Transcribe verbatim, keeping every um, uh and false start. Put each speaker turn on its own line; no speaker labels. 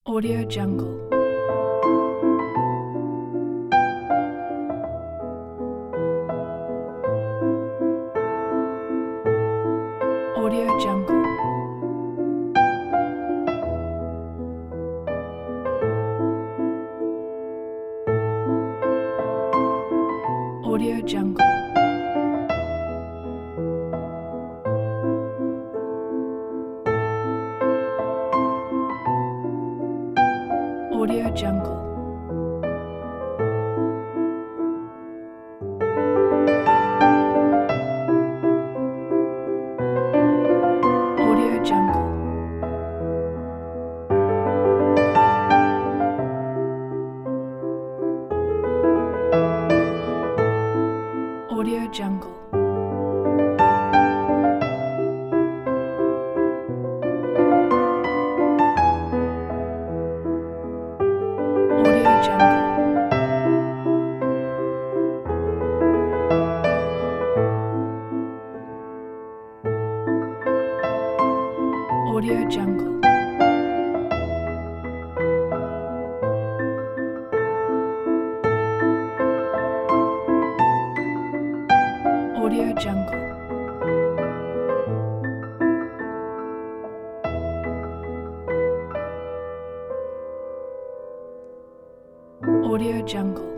Audio Jungle. Audio Jungle. Audio Jungle. Audio Jungle. Audio Jungle. Audio Jungle. Audio Jungle. Audio Jungle. Audio Jungle. Audio Jungle.